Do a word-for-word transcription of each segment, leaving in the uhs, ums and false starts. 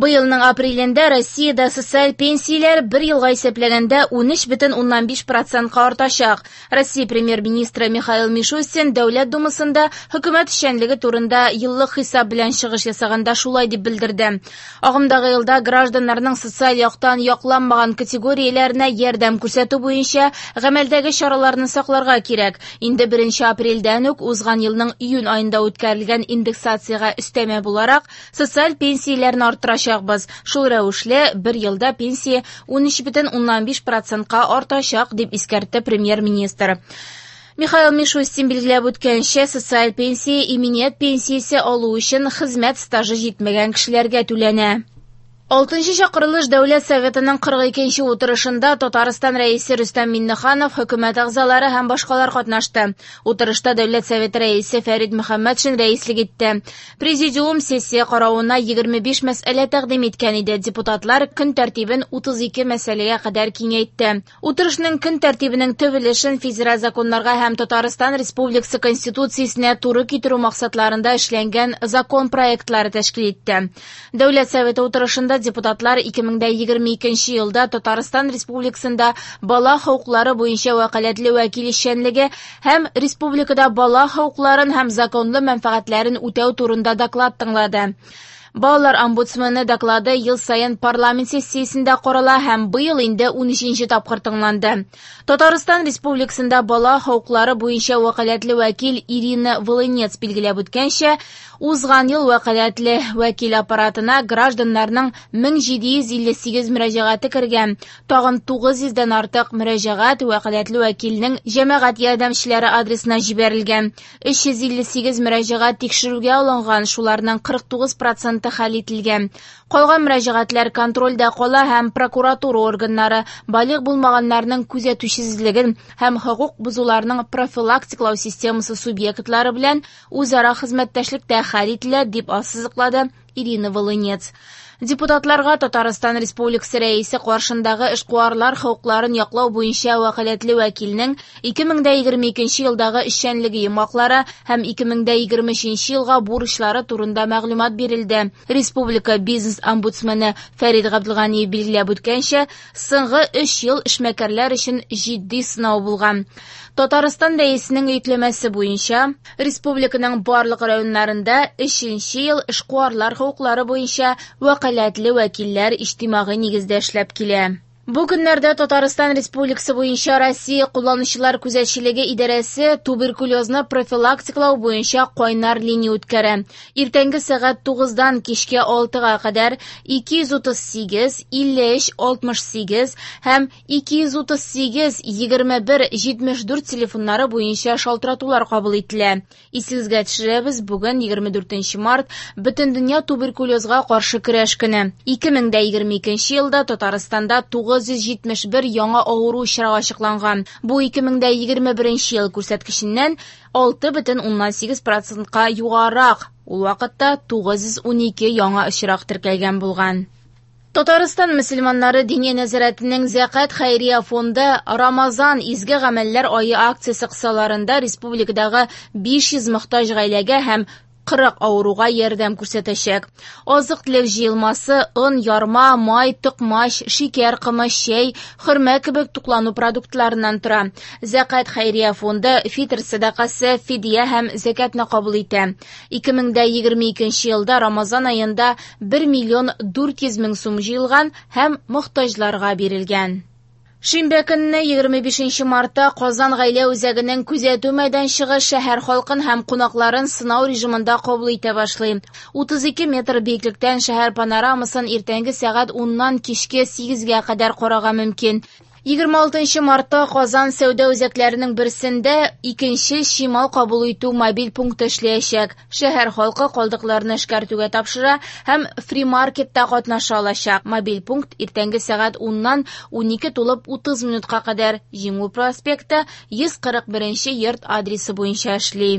Быелның апрелендә Россиядә социаль пенсияләр бер елга исәпләгәндә ун өч бөтен уннан биш процентка артачак. Россия премьер-министры Михаил Мишустин Дәүләт Думасында хөкүмәт эшчәнлеге турында еллык хисап белән чыгыш ясаганда шулай дип белдерде. Агымдагы елда гражданнарның социаль яктан якланмаган категорияләренә ярдәм күрсәтү буенча гамәлдәге чараларны сакларга кирәк. Инде беренче апрельдән үк узган елның июнь аенда үткәрелгән индексациягә өстәмә буларак социаль пенсияләрне арттырачак. Шул рәвешле бер елда пенсия ун өч бөтен уннан биш процентка артачак дип искәртте премьер-министр. Михаил Мишустин билгеләп үткәнчә, социаль пенсия иминiyet пенсиясе алу өчен хезмәт стажы җитмәгән кешеләргә түләнә. алтынчы чакырылыш Дәүләт Советының кырык икенче утырышында Татарстан рәисе Рөстәм Миңнеханов, хөкүмәт әгъзалары һәм башкалар катнашты. Утырышта Дәүләт Советы рәисе Фәрит Мөхәммәтшин рәислек итте. Президиум сессия каравына егерме биш мәсьәлә тәкъдим иткән иде. Депутатлар көн тәртибен утыз ике мәсьәләгә кадәр киңәйтте. Утырышның көн тәртибенең төбелешен федераль законнарга һәм Татарстан Республикасы Конституциясенә туры китерү максатларында эшләнгән закон проектлары тәшкил итте. Дәүләт Советы утырышында депутатлар ике мең егерме икенче елда Татарстан Республикасында бала хокуклары буенча вәкаләтле вәкил эшчәнлеге һәм республикада бала хокукларын һәм законлы мәнфәгатьләрен үтәү турында доклад тыңлады. Балалар омбудсмены доклады ел сайын парламент сессиясендә карала һәм быел инде унөченче тапкыр тыңланды. Татарстан Республикасында бала хокуклары буенча вәкаләтле вәкил Ирина Волынец билгеләп үткәнчә, узган ел вәкаләтле вәкил аппаратына гражданнарның мең җиде йөз илле сигез мөрәҗәгате кергән. Тагын тугыз йөздән артык мөрәҗәгать вәкаләтле вәкилнең җәмәгать ярдәмчеләре адресына җибәрелгән. өч йөз илле сигез мөрәҗәгать тикшерүгә алынган, шуларның кырык тугыз проценты хәл ителгән. Калган мөрәҗәгатләр контрольдә кала һәм прокуратура органнары балигъ булмаганнарның күзәтүчесезлеген һәм хокук бузуларның профилактиклау системасы субъектлары белән үзара хезмәттәшлектә хәл ителә, дип ассызыклады Ирина Волынец. Депутатларга Татарстан Республикасы рәисе каршындагы эшкуарлар хокукларын яклау буенча вәкаләтле вәкилнең ике мең егерме икенче елдагы эшчәнлеге йомаклары һәм ике мең егерме өченче елга бурычлары турында мәгълүмат бирелде. Республика бизнес омбудсмены Фәрит Габделганиев билгеләп үткәнчә, соңгы өч ел эшмәкәрләр өчен җитди сынау булган. Татарстан рәисенең йөкләмәсе буенча, республиканың барлык районнарында өченче ел эшкуарлар хокуклары буенча вәкаләтле вәкилләр иҗтимагый нигездә эшләп килә. Бу көннәрдә Татарстан Республикасы буенча Россия кулланучылар күзәтчелеге идарәсе туберкулезны профилактикалау буенча кайнар линия үткәрә. Иртәнге сәгать тугыздан кичкә алтыга кадәр ике йөз утыз сигез илле өч алтмыш сигез һәм ике йөз утыз сигез егерме бер җитмеш дүрт телефоннары буенча шалтыратулар кабул ителә. Исегезгә төшерәбез, бүген егерме дүртенче март Бөтендөнья туберкулезга каршы көрәш көне. ике мең егерме икенче елда Татарстанда тугыз йөз җитмеш бер яңа авыру очрагы ачыкланган. Бу ике мең егерме беренче ел күрсәткеченнән алты бөтен уннан сигез процентка югарырак. Ул вакытта тугыз йөз унике яңа очрак теркәлгән булган. Татарстан мөселманнары дини нәзарәтенең Зәкат хәйрия фонды Рамазан изге гамәлләр ае акциясе кысаларында республикадагы биш йөз мохтаҗ гаиләгә һәм кырык авыруга ярдәм күрсәтәчәк. Азык-төлек җыелмасы, он, ярма, май, токмач, шикәр, кымыз, чәй, хөрмә кебек туклану продуктларыннан тора. Зәкат хәйрия фонды фитр садакасы, фидия һәм зәкатны кабул итә. ике мең егерме икенче елда Рамазан аенда бер миллион дүрт йөз мең сум җыелган һәм мохтаҗларга бирелгән. Шимбә көнне егерме бишенче мартта Казан гаилә үзәгенең күзәтү мәйданчыгы шәһәр халкын һәм кунакларын сынау режимында кабул итә башлый. утыз ике метр биеклектән шәһәр панорамасын иртәнге сәгать уннан кичке сигезгә кадәр карарга мөмкин. егерме алтынчы мартта Казан сәүдә үзәкләренең берсендә икенче чимал кабул итү мобиль пункты эшләячәк. Шәһәр халкы калдыкларны эшкәртүгә тапшыра һәм фри-маркетта катнаша алачак. Мобиль пункт иртәнге сәгать уннан унике тулып утыз минутка кадәр Җиңү проспекты йөз кырык беренче йорт адресы буенча эшли.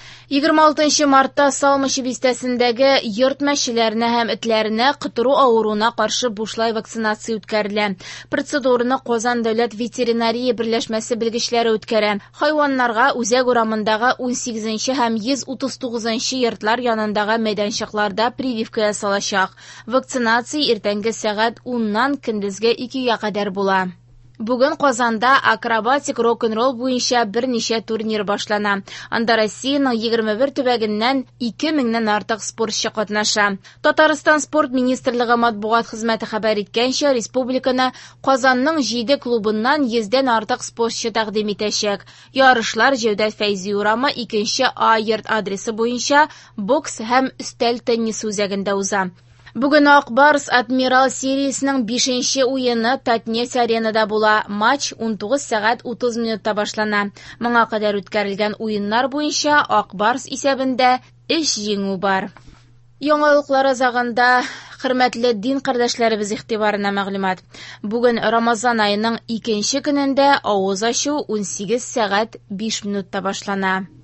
егерме алтынчы мартта Салмышы бистәсендәге йорт мәчеләренә һәм этләренә котыру авыруына каршы бушлай вакцинация үткәрелә. Процедураны Казан дәүләт ветеринария берләшмәсе белгечләре үткәрә. Хайваннарга үзәк урамындагы ун сигезенче һәм йөз утыз тугызынчы йортлар янындагы мәйданчыкларда прививка ясалачак. Вакцинация иртәнге сәгать уннан көндезге икегә кадәр була. Бүген Казанда акробатик рок-н-ролл буенча берничә турнир башлана. Анда Россиянең егерме бер төбәгеннән ике меңнән артык спортчы катнаша. Татарстан спорт министрлыгы матбугат хезмәте хәбәр иткәнчә, республиканы Казанның җиде клубыннан йөздән артык спортчы тәкъдим итәчәк. Ярышлар Җәүдәт Фәйзи урамы икенче А йорт адресы буенча бокс һәм өстәл теннисы үзәгендә уза. Бүген Ак Барс Адмирал сериясенең бишенче уены Татнефть аренада була. Матч ун тугыз сәгать утыз минутта башлана. Моңа кадәр үткәрелгән уеннар буенча Ак Барс исәбендә өч җиңү бар. Яңалыклар азагында хөрмәтле дин кардәшләребез игътибарына мәгълүмат. Бүген Рамазан аеның икенче көнендә авыз ачу ун сигез сәгать биш минутта башлана.